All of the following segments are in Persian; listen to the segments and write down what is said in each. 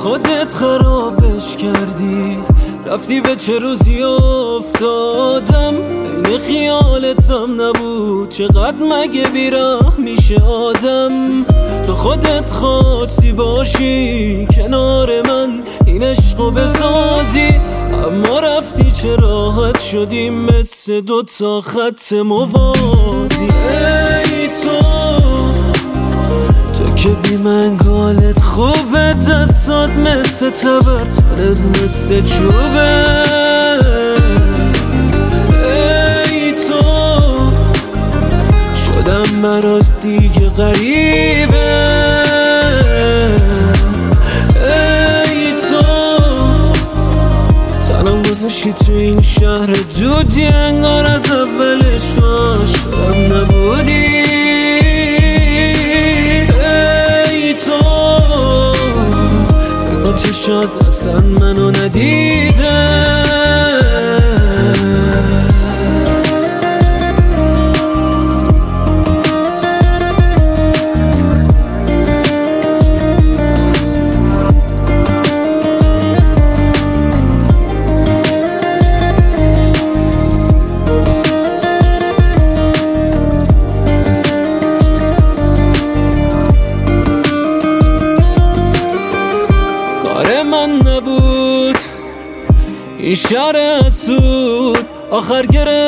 خودت خرابش کردی، رفتی به چه روزی افتادم، این خیالتم نبود چقدر مگه بیراه میشه آدم. تو خودت خواستی باشی کنار من، این عشقو بسازی، اما رفتی چه راحت شدیم مثل دوتا خط موازی. ای تو که بی منگالت خوبه، دستات مثل تبر، تنت مثل چوبه. ای تو شدم برات دیگه غریبه. ای تو تنم گذاشتی تو این شهر دودی، انگار از اولش عاشقم نبودی. چشات اصلا منو ندیده. من نبود این شهر اسود، آخر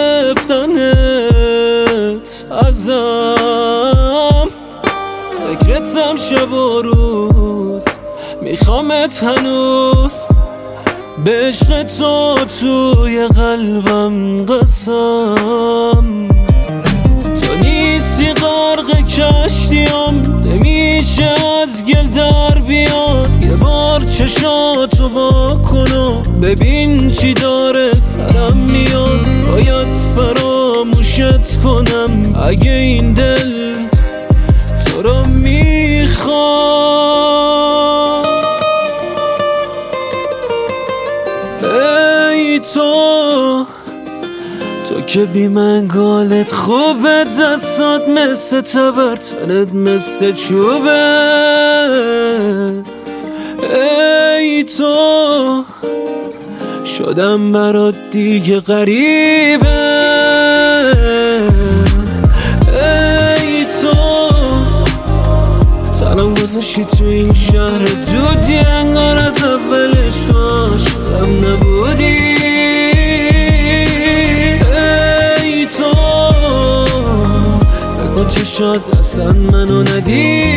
گرفتنت ازم. فکرتم شب و روز، میخوامت هنوز، به عشق تو توی قلبم قسم. تو نیستی غرق کشتیم، نمیشه از گل در بیاد. یه بار چشاتو وا کن و ببین چی داره سرم میاد. باید فراموشت کنم اگه این دل تو رو میخواد. ای تو که بی منگالت خوبه، دستات مثل تبر، تنت مثل چوبه. ای تو شدم برات دیگه غریبه. ای تو تنم گذاشتی تو این شهر دودی، انگار از اولش عاشقم نبودی. چشات اصلا منو ندید.